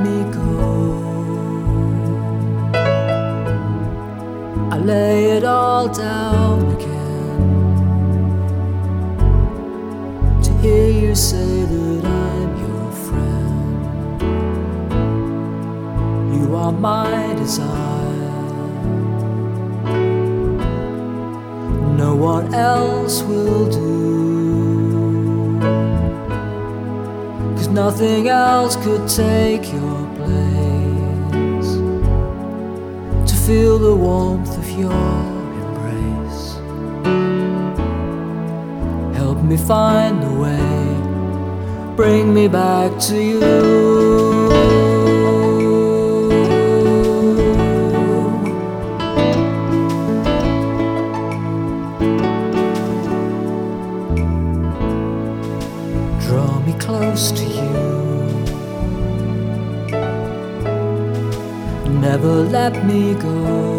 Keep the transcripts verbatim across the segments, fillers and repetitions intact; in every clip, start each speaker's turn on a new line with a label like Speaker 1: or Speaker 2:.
Speaker 1: me go. I lay it all down again to hear you say that I'm your friend. You are my desire, no one else will do, 'cause nothing else could take your place. To feel the warmth of your embrace, help me find the way, bring me back to you. Draw me close to you, never let me go.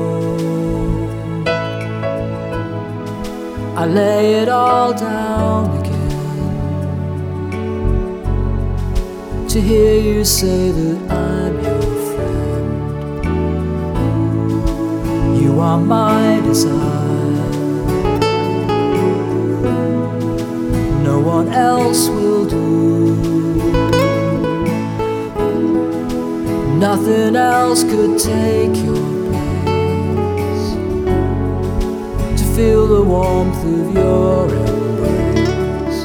Speaker 1: I lay it all down again to hear you say that I'm your friend. You are my desire, no one else will do, nothing else could take your place. To feel the warmth of your embrace,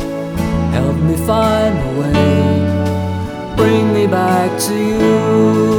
Speaker 1: help me find a way, bring me back to you.